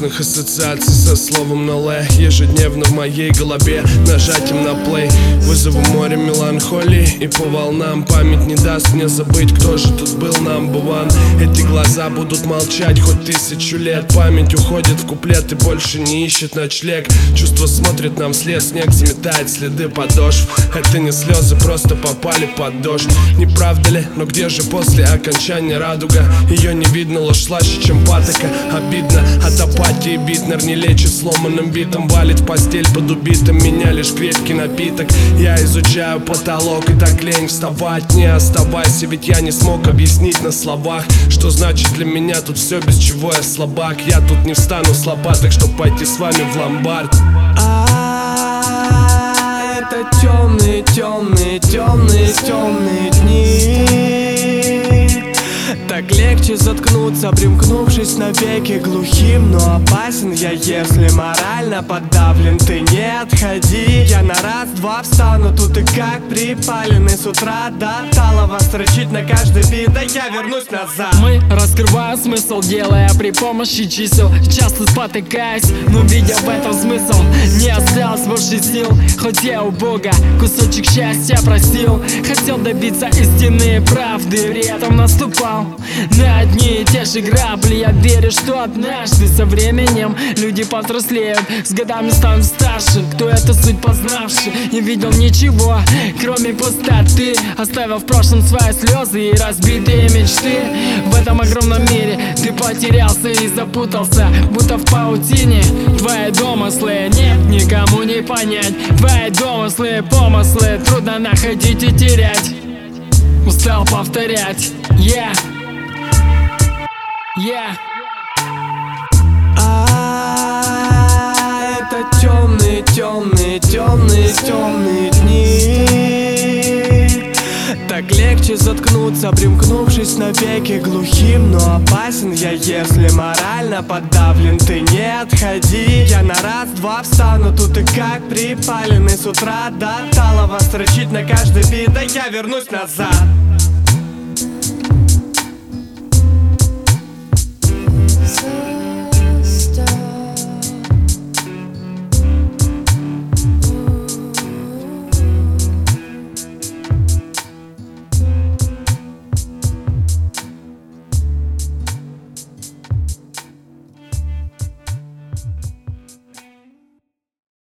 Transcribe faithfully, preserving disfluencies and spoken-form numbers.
грустных ассоциаций со словом «нале» ежедневно в моей голове. Нажатием на плей вызову море меланхолии, и по волнам память не даст мне забыть, кто же тут был number one. Эти глаза будут молчать хоть тысячу лет. Память уходит в куплет и больше не ищет ночлег. Чувство смотрит нам вслед, снег заметает следы подошв. Это не слезы, просто попали под дождь. Не правда ли? Но где же после окончания радуга? Ее не видно, ложь слаще, чем патока. Обидно от апатии битнер не лечит сломанным битом. Валит в постель под убитым, меня лишь крепкий напиток. Я изучаю потолок, и так лень вставать. Не оставайся, ведь я не смог объяснить на словах, что значит для меня тут все, без чего я слабак. Я тут не встану с лопаток, чтоб пойти с вами в ломбард. А это темные, темные, темные, темные дни. Так легче заткнуться, примкнувшись навеки глухим. Но опасен я, если морально подавлен. Ты не отходи, я на раз-два встану. Тут и как припаленный с утра до талого. Строчить на каждый бит, да я вернусь назад. Мы раскрываем смысл, делая при помощи чисел. Часто спотыкаясь, но видя в этом смысл. Не осталось больше сил, хоть я у Бога кусочек счастья просил. Хотел добиться истины, правды, при этом наступал на одни и те же грабли. Я верю, что однажды со временем люди повзрослеют, с годами станут старше. Кто эту суть познавший, не видел ничего, кроме пустоты. Оставил в прошлом свои слезы и разбитые мечты. В этом огромном мире ты потерялся и запутался, будто в паутине. Твои домыслы нет никому не понять. Твои домыслы, помыслы трудно находить и терять. Устал повторять, yeah. Yeah. А это темные, темные, темные, темные дни. Так легче заткнуться, примкнувшись навеки глухим. Но опасен я, если морально подавлен. Ты не отходи, я на раз-два встану. Тут и как припаленный с утра до талого. Строчить на каждый бит, да я вернусь назад.